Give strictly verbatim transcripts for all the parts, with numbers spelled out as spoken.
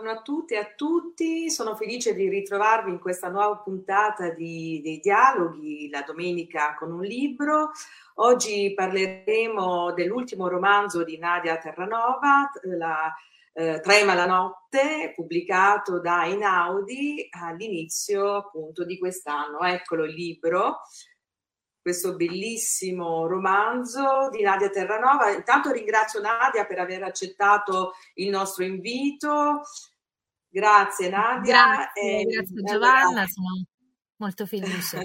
buongiorno a tutte e a tutti, sono felice di ritrovarvi in questa nuova puntata di, dei dialoghi, la domenica con un libro. Oggi parleremo dell'ultimo romanzo di Nadia Terranova, la, eh, Trema la notte, pubblicato da Einaudi all'inizio appunto di quest'anno. Eccolo il libro, questo bellissimo romanzo di Nadia Terranova. Intanto ringrazio Nadia per aver accettato il nostro invito. Grazie Nadia. Grazie, eh, grazie allora, Giovanna, sono molto felice.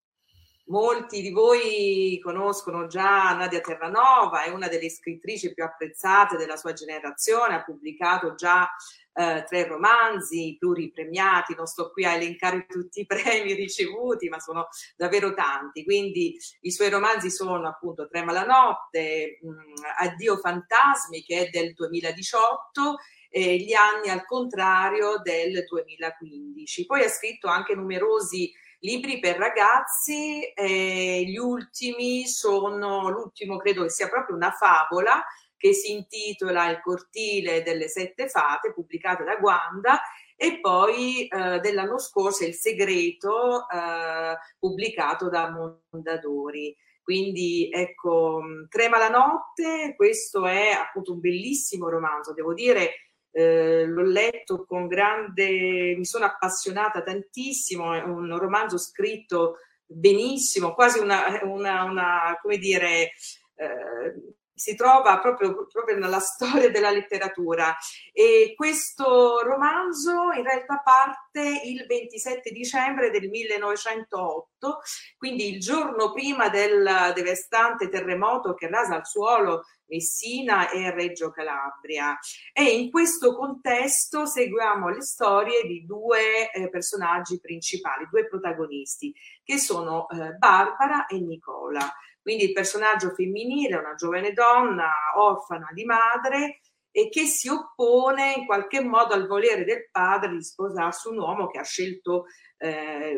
Molti di voi conoscono già Nadia Terranova, è una delle scrittrici più apprezzate della sua generazione, ha pubblicato già eh, tre romanzi pluripremiati, non sto qui a elencare tutti i premi ricevuti, ma sono davvero tanti. Quindi i suoi romanzi sono appunto Trema la notte, mh, Addio fantasmi, che è del duemiladiciotto, e Gli anni al contrario del duemilaquindici. Poi ha scritto anche numerosi libri per ragazzi, eh, gli ultimi sono, l'ultimo credo che sia proprio una favola che si intitola Il cortile delle sette fate, pubblicata da Guanda, e poi eh, dell'anno scorso Il segreto, eh, pubblicato da Mondadori. Quindi ecco, Trema la notte, questo è appunto un bellissimo romanzo, devo dire. Eh, l'ho letto con grande, mi sono appassionata tantissimo, è un romanzo scritto benissimo, quasi una, una, una come dire, eh, si trova proprio, proprio nella storia della letteratura. E questo romanzo in realtà parte il ventisette dicembre del millenovecentootto, quindi il giorno prima del devastante terremoto che rasa al suolo Messina e Reggio Calabria. E in questo contesto seguiamo le storie di due eh, personaggi principali, due protagonisti, che sono eh, Barbara e Nicola. Quindi il personaggio femminile è una giovane donna orfana di madre e che si oppone in qualche modo al volere del padre di sposarsi un uomo che ha scelto eh,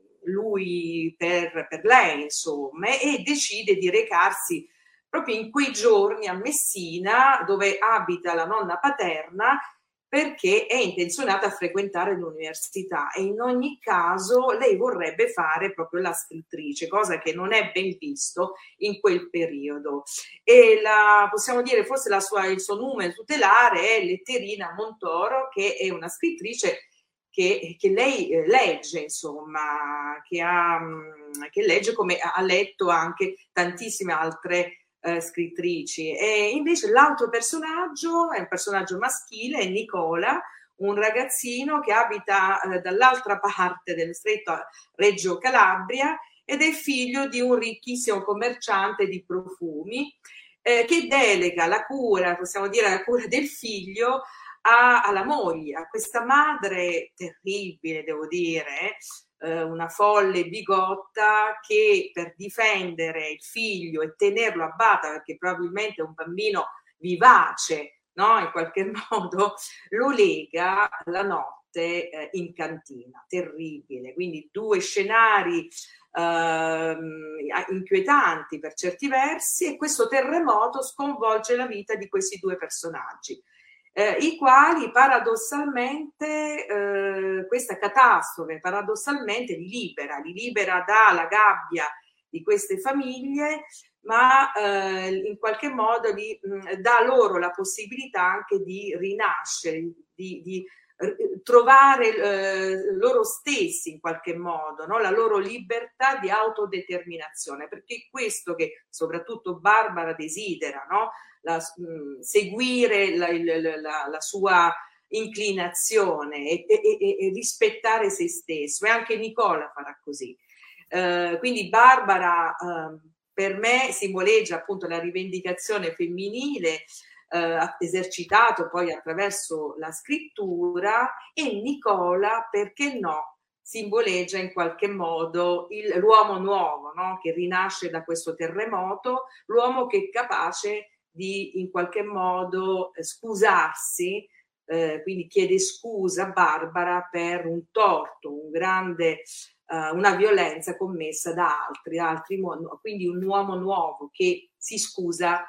lui per, per lei, insomma, e decide di recarsi proprio in quei giorni a Messina, dove abita la nonna paterna, perché è intenzionata a frequentare l'università e in ogni caso lei vorrebbe fare proprio la scrittrice, cosa che non è ben visto in quel periodo. E la, possiamo dire forse la sua, il suo nome tutelare è Letterina Montoro, che è una scrittrice che, che lei eh, legge, insomma, che, ha, che legge come ha letto anche tantissime altre Eh, scrittrici. E invece l'altro personaggio è un personaggio maschile, è Nicola, un ragazzino che abita eh, dall'altra parte del stretto Reggio Calabria ed è figlio di un ricchissimo commerciante di profumi eh, che delega la cura, possiamo dire la cura del figlio a, alla moglie, a questa madre terribile, devo dire, una folle bigotta che per difendere il figlio e tenerlo a bada, perché probabilmente è un bambino vivace, no? In qualche modo lo lega la notte eh, in cantina, terribile. Quindi due scenari eh, inquietanti per certi versi, e questo terremoto sconvolge la vita di questi due personaggi. Eh, i quali paradossalmente, eh, questa catastrofe paradossalmente li libera, li libera dalla gabbia di queste famiglie, ma eh, in qualche modo li, mh, dà loro la possibilità anche di rinascere, di, di eh, trovare eh, loro stessi in qualche modo, no? La loro libertà di autodeterminazione, perché è questo che soprattutto Barbara desidera, no? La, mh, seguire la, la, la sua inclinazione e, e, e rispettare se stesso, e anche Nicola farà così. Uh, quindi Barbara uh, per me simboleggia appunto la rivendicazione femminile uh, esercitato poi attraverso la scrittura, e Nicola, perché no, simboleggia in qualche modo il, l'uomo nuovo, no? Che rinasce da questo terremoto, l'uomo che è capace di in qualche modo eh, scusarsi, eh, quindi chiede scusa a Barbara per un torto, un grande, eh, una violenza commessa da altri, altri, quindi un uomo nuovo che si scusa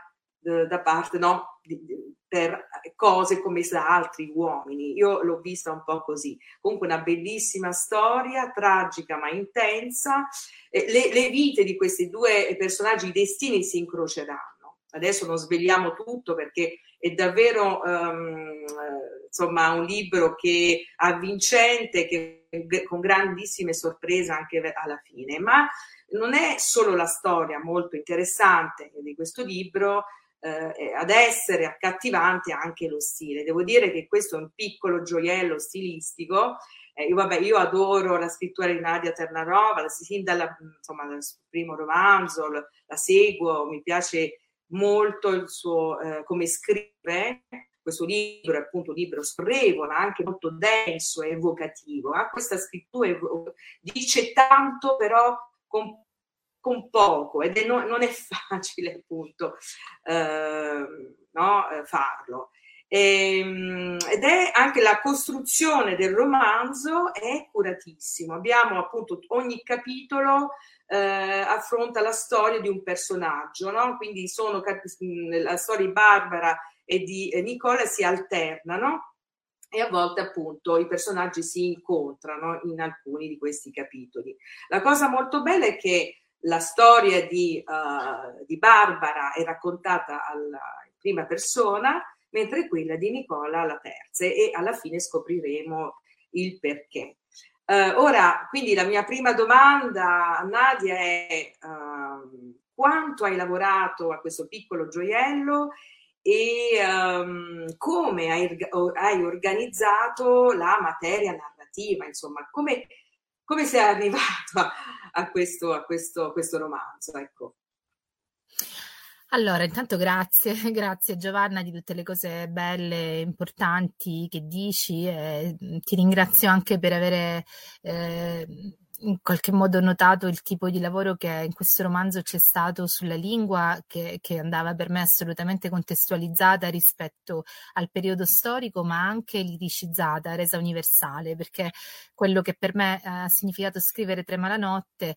eh, da parte, no, di, di, per cose commesse da altri uomini. Io l'ho vista un po' così. Comunque una bellissima storia, tragica ma intensa. Eh, le, le vite di questi due personaggi, i destini si incroceranno. Adesso non svegliamo tutto perché è davvero um, insomma un libro che avvincente, che con grandissime sorprese anche alla fine, ma non è solo la storia molto interessante di questo libro, eh, ad essere accattivante anche lo stile. Devo dire che questo è un piccolo gioiello stilistico. Eh, io, vabbè, io adoro la scrittura di Nadia Terranova, sin dal primo romanzo, la seguo, mi piace molto il suo eh, come scrive. Questo libro è appunto un libro scorrevole, anche molto denso e evocativo. Ha questa scrittura, evo- dice tanto però con, con poco, ed è no, non è facile appunto eh, no, farlo. E, ed è anche la costruzione del romanzo è curatissimo. Abbiamo appunto ogni capitolo eh, affronta la storia di un personaggio, no? Quindi sono la storia di Barbara e di Nicola si alternano e a volte appunto i personaggi si incontrano in alcuni di questi capitoli. La cosa molto bella è che la storia di, uh, di Barbara è raccontata alla in prima persona, mentre quella di Nicola alla terza, e alla fine scopriremo il perché. Uh, ora, quindi la mia prima domanda a Nadia è uh, quanto hai lavorato a questo piccolo gioiello e um, come hai, hai organizzato la materia narrativa, insomma, come, come sei arrivato a, a, questo, a, questo, a questo romanzo, ecco. Allora, intanto grazie, grazie Giovanna di tutte le cose belle e importanti che dici e ti ringrazio anche per avere eh, in qualche modo notato il tipo di lavoro che in questo romanzo c'è stato sulla lingua, che, che andava per me assolutamente contestualizzata rispetto al periodo storico, ma anche liricizzata, resa universale, perché quello che per me ha significato scrivere Trema la notte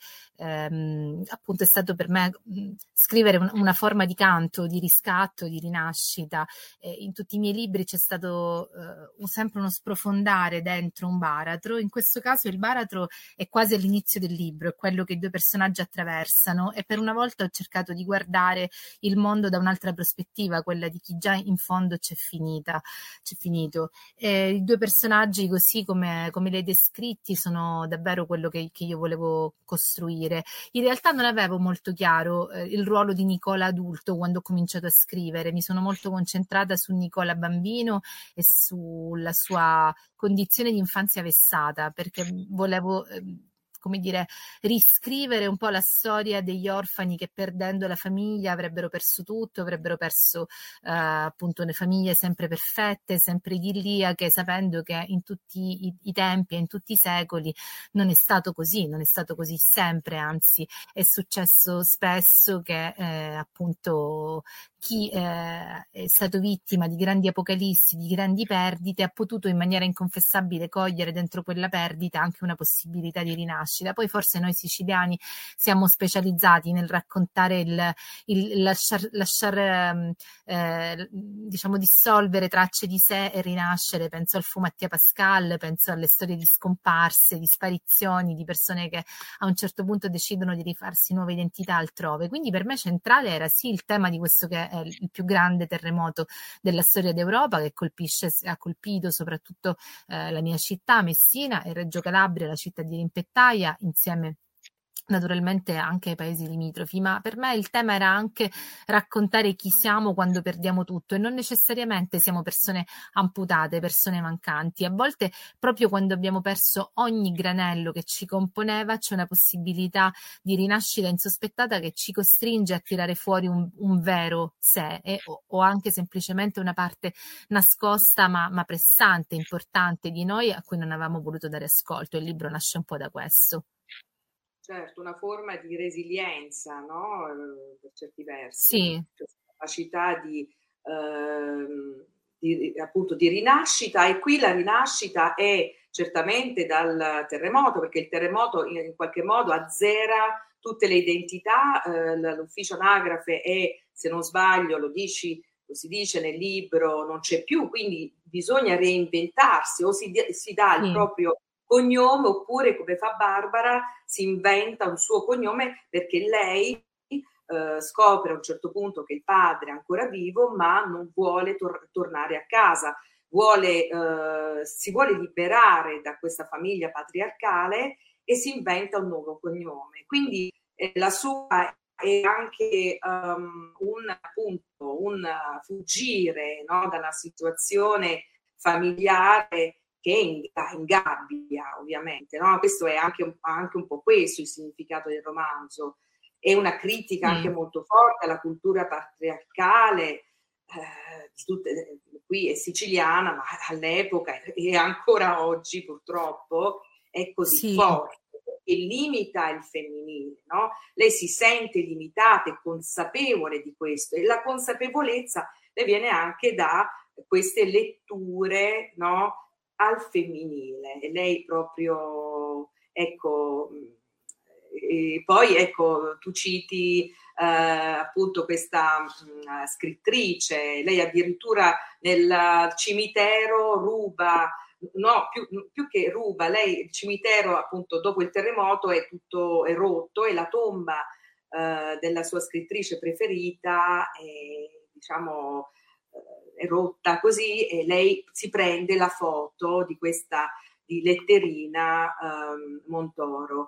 ehm, appunto è stato per me mh, scrivere un, una forma di canto, di riscatto, di rinascita. Eh, in tutti i miei libri c'è stato eh, sempre uno sprofondare dentro un baratro. In questo caso il baratro è quasi all'inizio del libro, è quello che i due personaggi attraversano, e per una volta ho cercato di guardare il mondo da un'altra prospettiva, quella di chi già in fondo c'è finita, c'è finito. E i due personaggi, così come, come li hai descritti, sono davvero quello che, che io volevo costruire. In realtà non avevo molto chiaro eh, il ruolo di Nicola adulto quando ho cominciato a scrivere, mi sono molto concentrata su Nicola bambino e sulla sua condizione di infanzia vessata, perché volevo eh, come dire, riscrivere un po' la storia degli orfani che perdendo la famiglia avrebbero perso tutto, avrebbero perso eh, appunto le famiglie sempre perfette, sempre idilliache, sapendo che in tutti i, i tempi e in tutti i secoli non è stato così, non è stato così sempre, anzi è successo spesso che eh, appunto chi eh, è stato vittima di grandi apocalissi, di grandi perdite, ha potuto in maniera inconfessabile cogliere dentro quella perdita anche una possibilità di rinascita. Poi forse noi siciliani siamo specializzati nel raccontare il, il lasciar, lasciar eh, diciamo dissolvere tracce di sé e rinascere. Penso al Fu Mattia Pascal, penso alle storie di scomparse, di sparizioni, di persone che a un certo punto decidono di rifarsi nuove identità altrove. Quindi per me centrale era sì il tema di questo che è il più grande terremoto della storia d'Europa, che colpisce, ha colpito soprattutto eh, la mia città, Messina, e Reggio Calabria, la città di Rimpettaia, insieme naturalmente anche ai paesi limitrofi, ma per me il tema era anche raccontare chi siamo quando perdiamo tutto, e non necessariamente siamo persone amputate, persone mancanti. A volte proprio quando abbiamo perso ogni granello che ci componeva c'è una possibilità di rinascita insospettata che ci costringe a tirare fuori un, un vero sé, e, o, o anche semplicemente una parte nascosta ma, ma pressante, importante di noi, a cui non avevamo voluto dare ascolto. Il libro nasce un po' da questo. Certo, una forma di resilienza, no? Eh, per certi versi, sì. questa capacità di, ehm, di, appunto, di rinascita, e qui la rinascita è certamente dal terremoto, perché il terremoto in, in qualche modo azzera tutte le identità, eh, l'ufficio anagrafe è se non sbaglio, lo dici, lo si dice nel libro, non c'è più, quindi bisogna reinventarsi, o si, si dà il Sì. proprio cognome, oppure come fa Barbara si inventa un suo cognome, perché lei eh, scopre a un certo punto che il padre è ancora vivo, ma non vuole tor- tornare a casa, vuole, eh, si vuole liberare da questa famiglia patriarcale e si inventa un nuovo cognome. Quindi eh, la sua è anche um, un appunto un fuggire, no, da una situazione familiare che ingabbia, ovviamente, no? Questo è anche, anche un po' questo il significato del romanzo. È una critica Sì. anche molto forte alla cultura patriarcale, eh, di tutte, qui è siciliana, ma all'epoca e ancora oggi purtroppo è così Sì. forte, che limita il femminile, no? Lei si sente limitata e consapevole di questo, e la consapevolezza le viene anche da queste letture, no, al femminile. E lei proprio, ecco, e poi ecco, tu citi eh, appunto questa mh, scrittrice, lei addirittura nel cimitero ruba, no, più, più che ruba, lei il cimitero appunto dopo il terremoto è tutto è rotto, e la tomba eh, della sua scrittrice preferita è, diciamo, è rotta così, e lei si prende la foto di questa di letterina um, Montoro.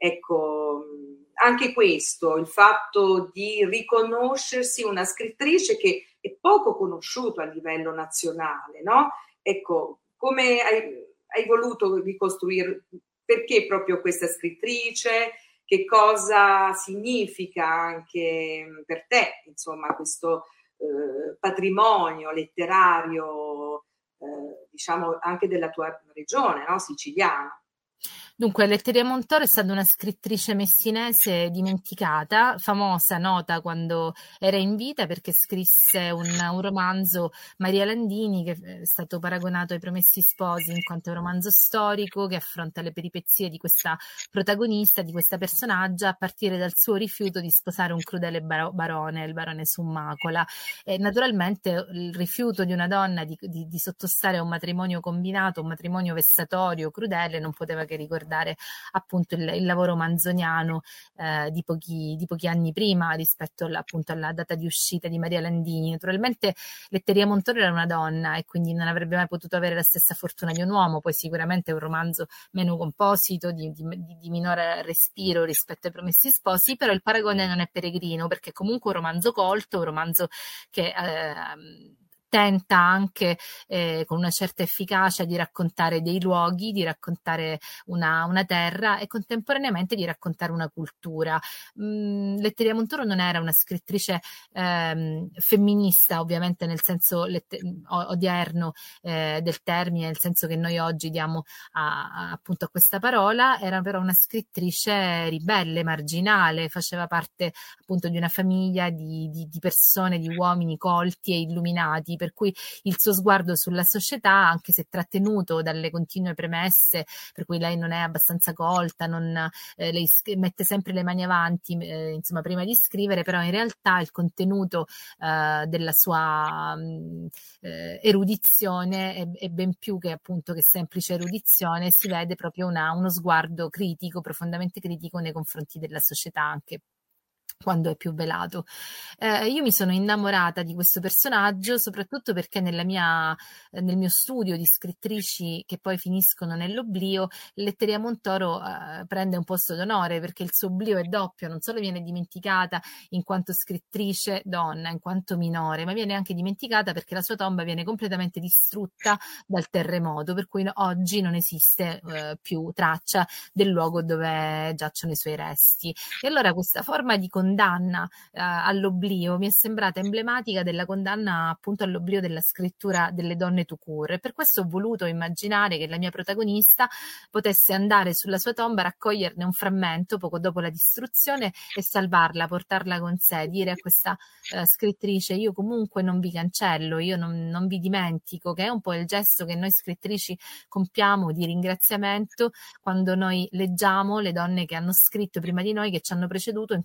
Ecco, anche questo, il fatto di riconoscersi una scrittrice che è poco conosciuta a livello nazionale, no? Ecco, come hai, hai voluto ricostruire, perché proprio questa scrittrice, che cosa significa anche per te, insomma, questo eh, patrimonio letterario, eh, diciamo, anche della tua regione, no? Siciliana. Dunque, Letteria Montoro è stata una scrittrice messinese dimenticata, famosa, nota quando era in vita perché scrisse un, un romanzo, Maria Landini, che è stato paragonato ai Promessi Sposi in quanto è un romanzo storico che affronta le peripezie di questa protagonista, di questa personaggia, a partire dal suo rifiuto di sposare un crudele baro- barone, il barone Summacola. E naturalmente il rifiuto di una donna di, di, di sottostare a un matrimonio combinato, un matrimonio vessatorio, crudele, non poteva che ricordare appunto il, il lavoro manzoniano eh, di, pochi, di pochi anni prima rispetto alla, appunto alla data di uscita di Maria Landini. Naturalmente Letteria Montoro era una donna e quindi non avrebbe mai potuto avere la stessa fortuna di un uomo, poi sicuramente è un romanzo meno composito, di, di, di minore respiro rispetto ai Promessi Sposi, però il paragone non è peregrino, perché comunque è un romanzo colto, un romanzo che eh, tenta anche eh, con una certa efficacia di raccontare dei luoghi, di raccontare una, una terra e contemporaneamente di raccontare una cultura. Mm, Letteria Montoro non era una scrittrice ehm, femminista, ovviamente nel senso lette- odierno eh, del termine, nel senso che noi oggi diamo a, a, appunto a questa parola, era però una scrittrice ribelle, marginale, faceva parte appunto di una famiglia di, di, di persone, di uomini colti e illuminati, per cui il suo sguardo sulla società, anche se trattenuto dalle continue premesse per cui lei non è abbastanza colta, non, eh, lei mette sempre le mani avanti eh, insomma prima di scrivere, però in realtà il contenuto eh, della sua mh, eh, erudizione è, è ben più che appunto che semplice erudizione, si vede proprio una, uno sguardo critico, profondamente critico nei confronti della società, anche quando è più velato. Eh, io mi sono innamorata di questo personaggio soprattutto perché nella mia, eh, nel mio studio di scrittrici che poi finiscono nell'oblio, Letteria Montoro eh, prende un posto d'onore, perché il suo oblio è doppio, non solo viene dimenticata in quanto scrittrice donna, in quanto minore, ma viene anche dimenticata perché la sua tomba viene completamente distrutta dal terremoto, per cui oggi non esiste eh, più traccia del luogo dove giacciono i suoi resti. E allora questa forma di condanna eh, all'oblio mi è sembrata emblematica della condanna appunto all'oblio della scrittura delle donne tout court, e per questo ho voluto immaginare che la mia protagonista potesse andare sulla sua tomba, raccoglierne un frammento poco dopo la distruzione e salvarla, portarla con sé, dire a questa eh, scrittrice: io comunque non vi cancello, io non, non vi dimentico, che è un po' il gesto che noi scrittrici compiamo di ringraziamento quando noi leggiamo le donne che hanno scritto prima di noi, che ci hanno preceduto in quello che sta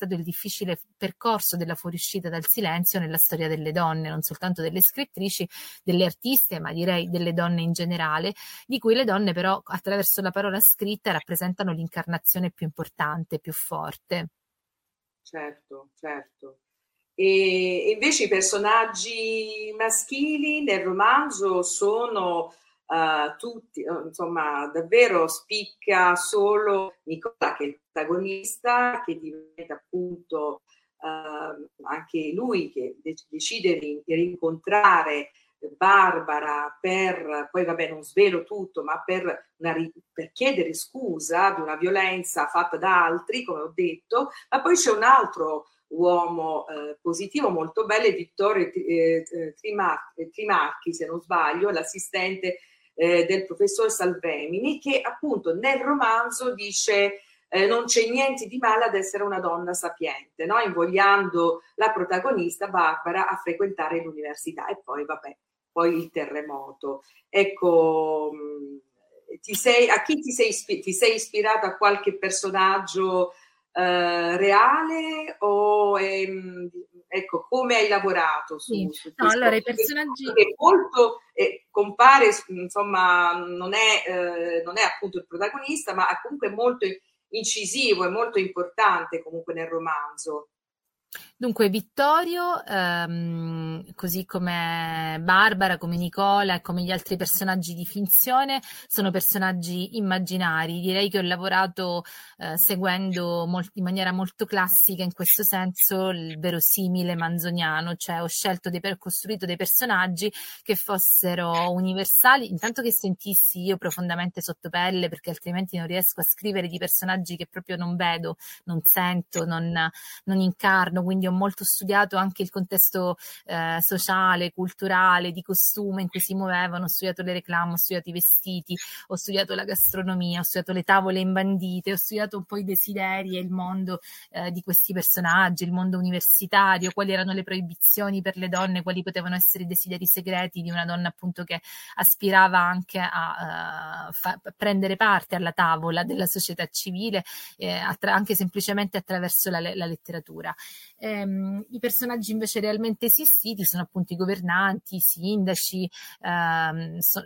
raccontato il difficile percorso della fuoriuscita dal silenzio nella storia delle donne, non soltanto delle scrittrici, delle artiste, ma direi delle donne in generale, di cui le donne però attraverso la parola scritta rappresentano l'incarnazione più importante, più forte. Certo, certo. E invece i personaggi maschili nel romanzo sono uh, tutti, insomma, davvero spicca solo Nicola, che è il protagonista, che diventa appunto uh, anche lui che decide di rincontrare Barbara per, poi vabbè non svelo tutto, ma per, una, per chiedere scusa di una violenza fatta da altri, come ho detto, ma poi c'è un altro uomo eh, positivo molto bello, è Vittorio eh, Trimarchi, Trimarchi, se non sbaglio, l'assistente eh, del professor Salvemini, che appunto nel romanzo dice eh, non c'è niente di male ad essere una donna sapiente, no? Invogliando la protagonista Barbara a frequentare l'università. E poi vabbè, poi il terremoto. Ecco, ti sei, a chi ti sei, ti sei ispirato, a qualche personaggio Uh, reale o ehm, ecco, come hai lavorato su, sì. su no, questo? Allora, i personaggi che molto eh, compare, insomma, non è, eh, non è appunto il protagonista, ma è comunque molto incisivo e molto importante comunque nel romanzo. Dunque, Vittorio, ehm, così come Barbara, come Nicola e come gli altri personaggi di finzione, sono personaggi immaginari. Direi che ho lavorato eh, seguendo molt- in maniera molto classica, in questo senso, il verosimile manzoniano, cioè ho scelto dei, ho costruito dei personaggi che fossero universali, intanto che sentissi io profondamente sotto pelle, perché altrimenti non riesco a scrivere di personaggi che proprio non vedo, non sento, non, non incarno, quindi ho molto studiato anche il contesto eh, sociale, culturale, di costume in cui si muovevano, ho studiato le reclame, ho studiato i vestiti, ho studiato la gastronomia, ho studiato le tavole imbandite, ho studiato un po' i desideri e il mondo eh, di questi personaggi, il mondo universitario, quali erano le proibizioni per le donne, quali potevano essere i desideri segreti di una donna appunto che aspirava anche a, uh, fa- a prendere parte alla tavola della società civile, eh, attra- anche semplicemente attraverso la, la letteratura. Ehm, I personaggi invece realmente esistiti sono appunto i governanti, i sindaci, ehm, so,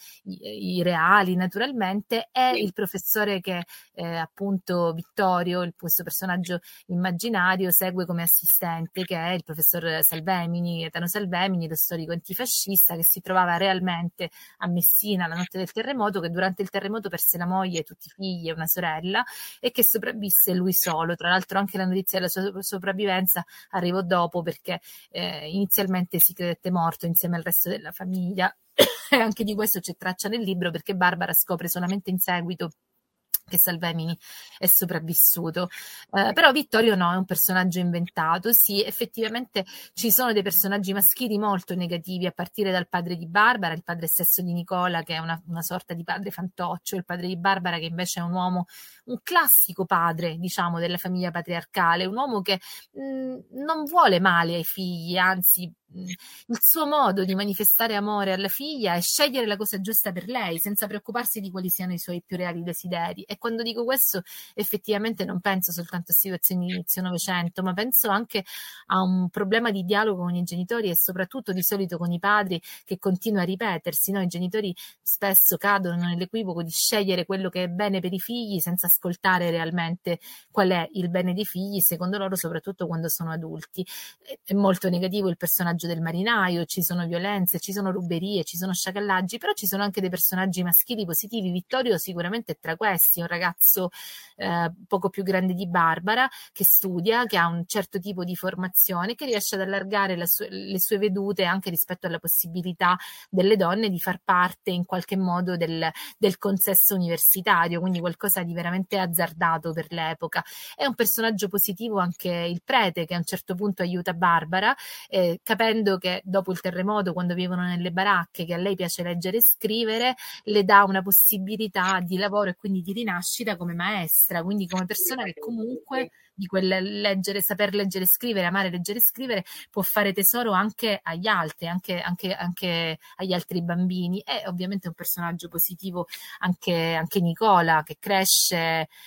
i, i reali naturalmente, e il professore che eh, appunto Vittorio, il, questo personaggio immaginario, segue come assistente, che è il professor Salvemini, Gaetano Salvemini, lo storico antifascista che si trovava realmente a Messina la notte del terremoto, che durante il terremoto perse la moglie, tutti i figli e una sorella, e che sopravvisse lui solo. Tra l'altro anche la notizia della sua sopravvivenza arrivò dopo, perché eh, inizialmente si credette morto insieme al resto della famiglia e anche di questo c'è traccia nel libro, perché Barbara scopre solamente in seguito che Salvemini è sopravvissuto. Eh, però Vittorio no, è un personaggio inventato. Sì, effettivamente ci sono dei personaggi maschili molto negativi, a partire dal padre di Barbara, il padre stesso di Nicola, che è una, una sorta di padre fantoccio, il padre di Barbara che invece è un uomo, un classico padre, diciamo, della famiglia patriarcale, un uomo che mh, non vuole male ai figli, anzi mh, il suo modo di manifestare amore alla figlia è scegliere la cosa giusta per lei, senza preoccuparsi di quali siano i suoi più reali desideri. E quando dico questo, effettivamente non penso soltanto a situazioni di inizio Novecento, ma penso anche a un problema di dialogo con i genitori e soprattutto di solito con i padri, che continua a ripetersi, no? I genitori spesso cadono nell'equivoco di scegliere quello che è bene per i figli senza ascoltare realmente qual è il bene dei figli, secondo loro, soprattutto quando sono adulti. È molto negativo il personaggio del marinaio, ci sono violenze, ci sono ruberie, ci sono sciacallaggi, però ci sono anche dei personaggi maschili positivi. Vittorio sicuramente è tra questi, un ragazzo eh, poco più grande di Barbara, che studia, che ha un certo tipo di formazione, che riesce ad allargare la su- le sue vedute anche rispetto alla possibilità delle donne di far parte in qualche modo del, del consesso universitario, quindi qualcosa di veramente azzardato per l'epoca. È un personaggio positivo anche il prete, che a un certo punto aiuta Barbara, eh, capendo che dopo il terremoto, quando vivono nelle baracche, che a lei piace leggere e scrivere, le dà una possibilità di lavoro e quindi di rinascita come maestra, quindi come persona che comunque di quel leggere, saper leggere e scrivere, amare leggere e scrivere, può fare tesoro anche agli altri, anche, anche, anche agli altri bambini. E ovviamente è un personaggio positivo anche, anche Nicola, che cresce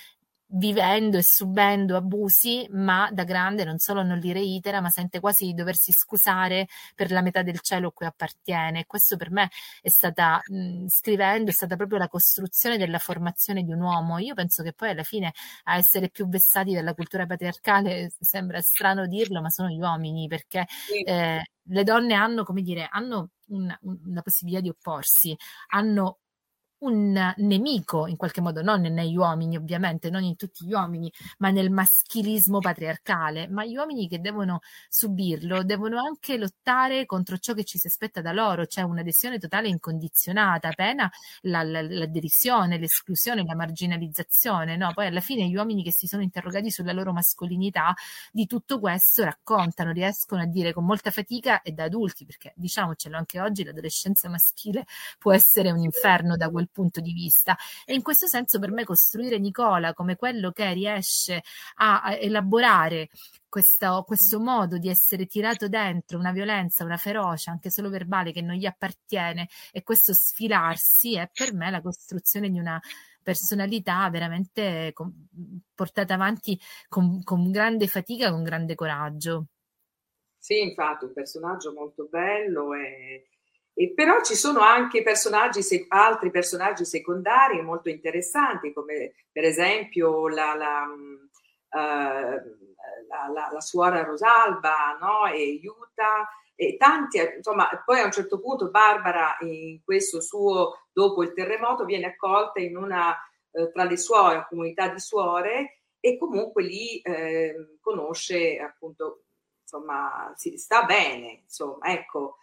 vivendo e subendo abusi, ma da grande non solo non li reitera, ma sente quasi di doversi scusare per la metà del cielo a cui appartiene. E questo per me è stata, mh, scrivendo, è stata proprio la costruzione della formazione di un uomo. Io penso che poi alla fine a essere più vessati dalla cultura patriarcale, sembra strano dirlo, ma sono gli uomini, perché Sì. eh, le donne hanno, come dire, hanno una, una possibilità di opporsi, hanno un nemico in qualche modo, non negli uomini ovviamente, non in tutti gli uomini, ma nel maschilismo patriarcale, ma gli uomini che devono subirlo devono anche lottare contro ciò che ci si aspetta da loro, cioè un'adesione totale incondizionata, pena la, la, la derisione, l'esclusione, la marginalizzazione, no? Poi alla fine gli uomini che si sono interrogati sulla loro mascolinità di tutto questo raccontano, riescono a dire con molta fatica e da adulti, perché diciamocelo anche oggi l'adolescenza maschile può essere un inferno da quel punto di vista, e in questo senso per me costruire Nicola come quello che riesce a, a elaborare questo, questo modo di essere tirato dentro una violenza, una ferocia anche solo verbale che non gli appartiene, e questo sfilarsi è per me la costruzione di una personalità veramente con, portata avanti con, con grande fatica, con grande coraggio. Sì, infatti, un personaggio molto bello e, e però ci sono anche personaggi, se- altri personaggi secondari molto interessanti, come per esempio la, la, mh, eh, la- la- la suora Rosalba, no? E Yuta, e tanti, eh, insomma, poi a un certo punto Barbara in questo suo, dopo il terremoto, viene accolta in una, eh, tra le suore, una comunità di suore, e comunque lì eh, conosce appunto, insomma, si sta bene, insomma, ecco.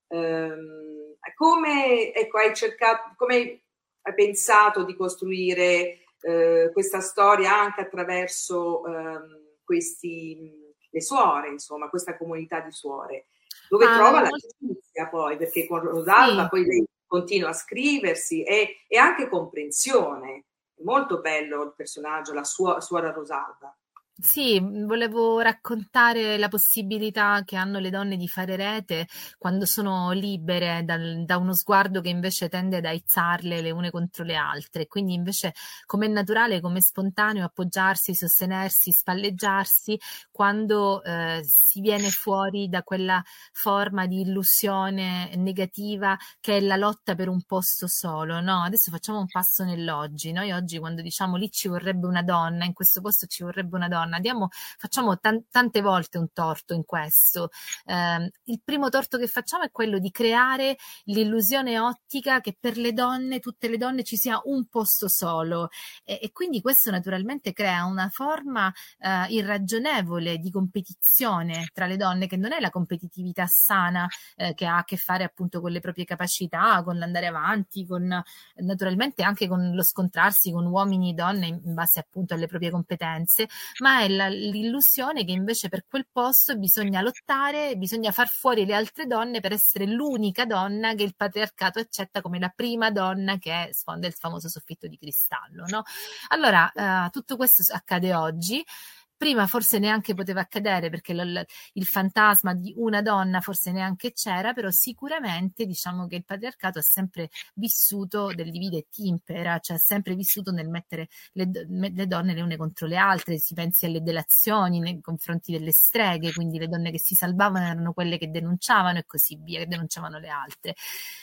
Ehm, come, ecco, hai cercato, come hai pensato di costruire eh, questa storia anche attraverso ehm, questi, le suore, insomma, questa comunità di suore, dove Ma trova la molto, giustizia poi, perché con Rosalba sì. poi lei continua a scriversi e, e anche comprensione. È molto bello il personaggio, la sua, suora Rosalba. Sì, mh, volevo raccontare la possibilità che hanno le donne di fare rete quando sono libere dal- da uno sguardo che invece tende ad aizzarle le une contro le altre. Quindi invece com'è naturale, com'è spontaneo appoggiarsi, sostenersi, spalleggiarsi quando eh, si viene fuori da quella forma di illusione negativa che è la lotta per un posto solo, no? Adesso facciamo un passo nell'oggi. Noi oggi quando diciamo lì ci vorrebbe una donna, in questo posto ci vorrebbe una donna, diamo, facciamo tan- tante volte un torto in questo. Eh, il primo torto che facciamo è quello di creare l'illusione ottica che per le donne, tutte le donne, ci sia un posto solo, e, e quindi questo naturalmente crea una forma eh, irragionevole di competizione tra le donne, che non è la competitività sana, eh, che ha a che fare appunto con le proprie capacità, con l'andare avanti, con naturalmente anche con lo scontrarsi con uomini e donne in base appunto alle proprie competenze, ma è la- l'illusione che invece per quel posto bisogna lottare, bisogna far fuori le altre donne per essere l'unica donna che il patriarcato accetta come la prima donna che sfonda il famoso soffitto di cristallo, no? Allora, eh, tutto questo accade oggi. Prima forse neanche poteva accadere perché l- il fantasma di una donna forse neanche c'era, però sicuramente diciamo che il patriarcato ha sempre vissuto del divide et impera, cioè ha sempre vissuto nel mettere le, le donne le une contro le altre. Si pensi alle delazioni nei confronti delle streghe, quindi le donne che si salvavano erano quelle che denunciavano e così via, che denunciavano le altre.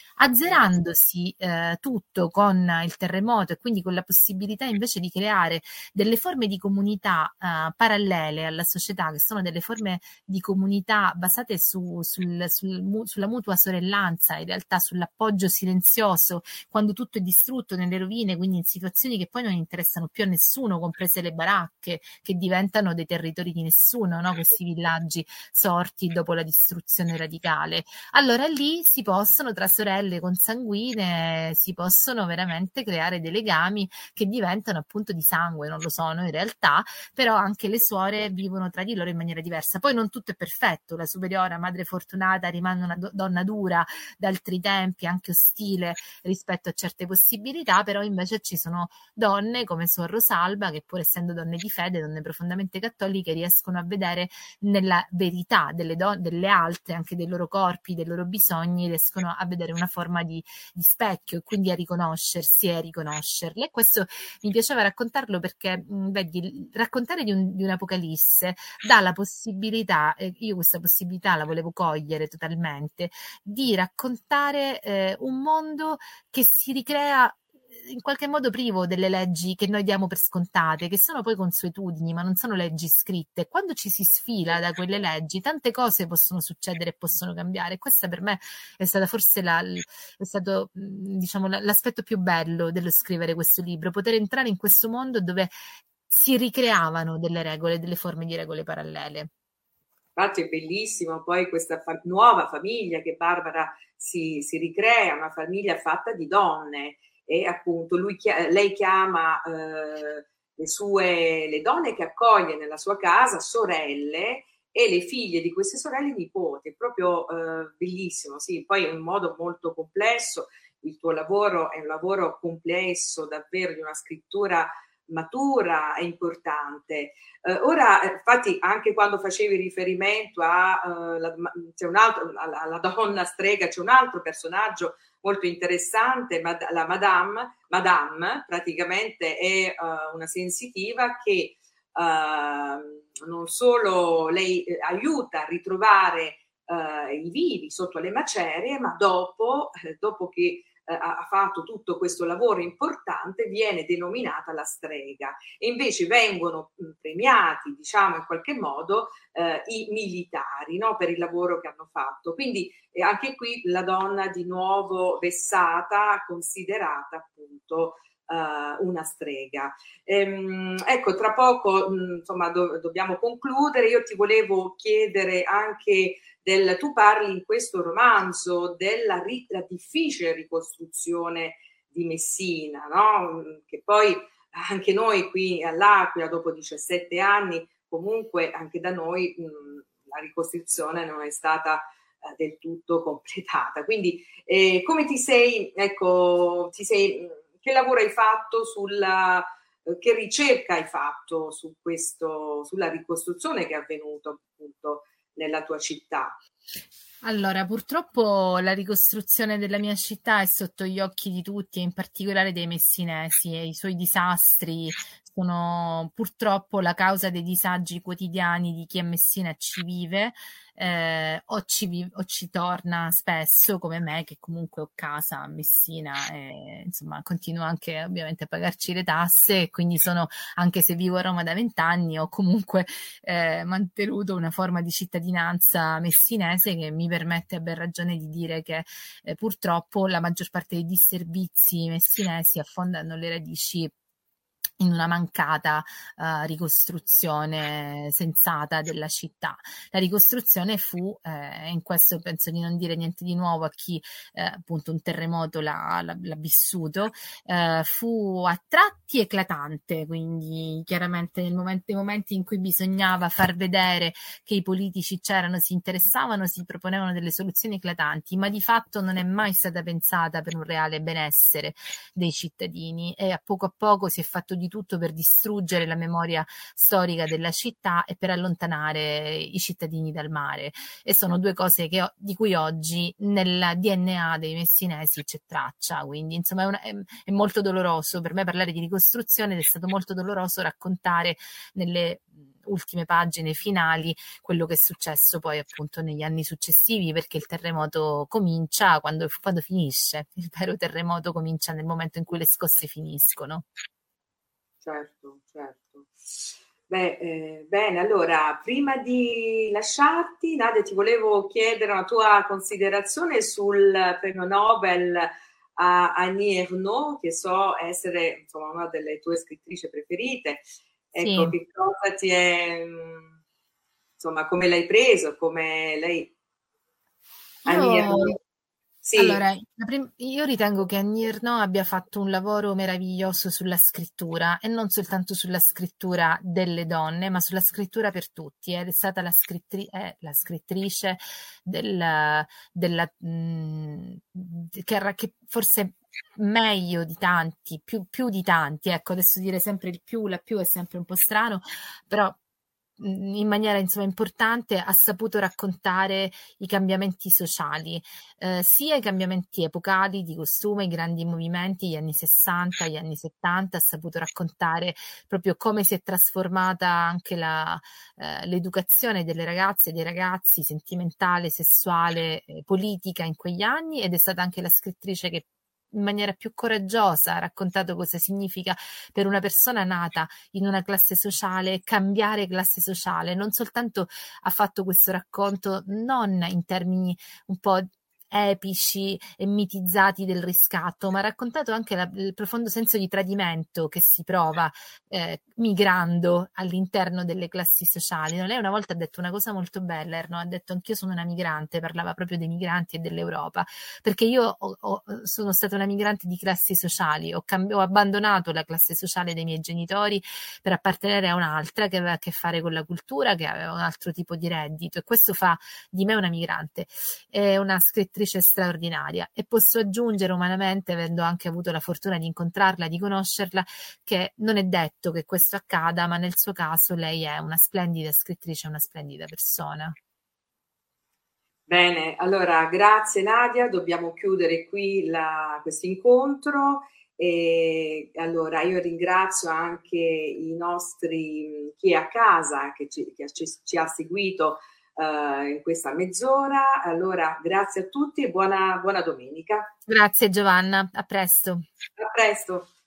Azzerandosi eh, tutto con il terremoto e quindi con la possibilità invece di creare delle forme di comunità eh, parallele alla società, che sono delle forme di comunità basate su, sul, sul, sulla mutua sorellanza, in realtà sull'appoggio silenzioso quando tutto è distrutto nelle rovine, quindi in situazioni che poi non interessano più a nessuno, comprese le baracche, che diventano dei territori di nessuno, no? Questi villaggi sorti dopo la distruzione radicale. Allora lì si possono, tra sorelle consanguine, si possono veramente creare dei legami che diventano appunto di sangue, non lo sono in realtà, però anche le suore vivono tra di loro in maniera diversa. Poi non tutto è perfetto, la superiora, madre fortunata, rimane una do- donna dura d'altri tempi, anche ostile rispetto a certe possibilità, però invece ci sono donne come Suor Rosalba che, pur essendo donne di fede, donne profondamente cattoliche, riescono a vedere nella verità delle, don- delle altre, anche dei loro corpi, dei loro bisogni, riescono a vedere una forma di, di specchio, e quindi a riconoscersi e a riconoscerle. E questo mi piaceva raccontarlo perché, mh, vedi, raccontare di, un, di un'apocalisse dà la possibilità, e io questa possibilità la volevo cogliere totalmente, di raccontare eh, un mondo che si ricrea in qualche modo privo delle leggi che noi diamo per scontate, che sono poi consuetudini, ma non sono leggi scritte. Quando ci si sfila da quelle leggi, tante cose possono succedere e possono cambiare. Questa per me è stata forse la, è stato, diciamo, l'aspetto più bello dello scrivere questo libro, poter entrare in questo mondo dove si ricreavano delle regole, delle forme di regole parallele. Infatti è bellissimo poi questa fa- nuova famiglia che Barbara si, si ricrea, una famiglia fatta di donne, e appunto lui, lei chiama eh, le sue le donne che accoglie nella sua casa sorelle, e le figlie di queste sorelle nipoti. È proprio eh, bellissimo, sì, poi in un modo molto complesso. Il tuo lavoro è un lavoro complesso, davvero, di una scrittura matura e importante. Eh, ora, infatti, anche quando facevi riferimento a, uh, la, c'è un altro, alla, alla donna strega, c'è un altro personaggio molto interessante, mad- la Madame. Madame praticamente è uh, una sensitiva che uh, non solo lei eh, aiuta a ritrovare uh, i vivi sotto le macerie, ma dopo, eh, dopo che ha fatto tutto questo lavoro importante, viene denominata la strega, e invece vengono premiati, diciamo, in qualche modo eh, i militari, no? Per il lavoro che hanno fatto. Quindi eh, anche qui la donna di nuovo vessata, considerata appunto Uh, una strega. Ehm, ecco, tra poco mh, insomma do- dobbiamo concludere. Io ti volevo chiedere anche del, tu parli in questo romanzo della ri- la difficile ricostruzione di Messina, no? Che poi anche noi qui all'Aquila, dopo diciassette anni, comunque anche da noi mh, la ricostruzione non è stata eh, del tutto completata. Quindi eh, come ti sei, ecco, ti sei, che lavoro hai fatto sulla, eh, che ricerca hai fatto su questo, sulla ricostruzione che è avvenuta appunto nella tua città? Allora, purtroppo la ricostruzione della mia città è sotto gli occhi di tutti, e in particolare dei messinesi, e i suoi disastri sono purtroppo la causa dei disagi quotidiani di chi a Messina ci vive, eh, o, ci vi- o ci torna spesso, come me, che comunque ho casa a Messina e insomma continuo anche ovviamente a pagarci le tasse, e quindi sono, anche se vivo a Roma da vent'anni, ho comunque eh, mantenuto una forma di cittadinanza messinese che mi permette a ben ragione di dire che eh, purtroppo la maggior parte dei disservizi messinesi affondano le radici in una mancata uh, ricostruzione sensata della città. La ricostruzione fu, eh, in questo penso di non dire niente di nuovo a chi eh, appunto un terremoto l'ha, l'ha, l'ha vissuto, eh, fu a tratti eclatante, quindi chiaramente nel momento, nei momenti in cui bisognava far vedere che i politici c'erano, si interessavano, si proponevano delle soluzioni eclatanti, ma di fatto non è mai stata pensata per un reale benessere dei cittadini, e a poco a poco si è fatto di tutto per distruggere la memoria storica della città e per allontanare i cittadini dal mare, e sono due cose che, di cui oggi nel D N A dei messinesi c'è traccia. Quindi insomma è, una, è, è molto doloroso per me parlare di ricostruzione, ed è stato molto doloroso raccontare nelle ultime pagine finali quello che è successo poi appunto negli anni successivi, perché il terremoto comincia quando, quando finisce, il vero terremoto comincia nel momento in cui le scosse finiscono. Certo, certo. Beh, eh, bene, allora, prima di lasciarti, Nadia, ti volevo chiedere una tua considerazione sul premio Nobel a Annie Ernaux, che so essere insomma una delle tue scrittrici preferite. Ecco, Sì. che cosa ti è, insomma, come l'hai preso, come lei... Annie Io, Ernaux. Sì. allora, la prim- io ritengo che Annie Ernaux abbia fatto un lavoro meraviglioso sulla scrittura, e non soltanto sulla scrittura delle donne, ma sulla scrittura per tutti. Ed è stata la, scrittri- è la scrittrice della, della, mh, che, ra- che forse meglio di tanti, più, più di tanti, ecco, adesso dire sempre il più, la più è sempre un po' strano, però in maniera insomma importante ha saputo raccontare i cambiamenti sociali, eh, sia i cambiamenti epocali di costume, i grandi movimenti, gli anni sessanta, gli anni settanta, ha saputo raccontare proprio come si è trasformata anche la, eh, l'educazione delle ragazze e dei ragazzi, sentimentale, sessuale, eh, politica in quegli anni, ed è stata anche la scrittrice che in maniera più coraggiosa ha raccontato cosa significa per una persona nata in una classe sociale cambiare classe sociale. Non soltanto ha fatto questo racconto non in termini un po' epici e mitizzati del riscatto, ma ha raccontato anche la, il profondo senso di tradimento che si prova eh, migrando all'interno delle classi sociali. No, lei una volta ha detto una cosa molto bella, Erno, ha detto: anch'io sono una migrante, parlava proprio dei migranti e dell'Europa, perché io ho, ho, sono stata una migrante di classi sociali, ho, cambi- ho abbandonato la classe sociale dei miei genitori per appartenere a un'altra che aveva a che fare con la cultura, che aveva un altro tipo di reddito, e questo fa di me una migrante. È una scrittrice straordinaria, e posso aggiungere umanamente, avendo anche avuto la fortuna di incontrarla, di conoscerla, che non è detto che questo accada, ma nel suo caso lei è una splendida scrittrice, una splendida persona. Bene, allora grazie Nadia, dobbiamo chiudere qui questo incontro. E allora io ringrazio anche i nostri, chi è a casa, che ci, che ci, ci ha seguito uh, in questa mezz'ora. Allora grazie a tutti e buona, buona domenica. Grazie Giovanna, a presto. A presto.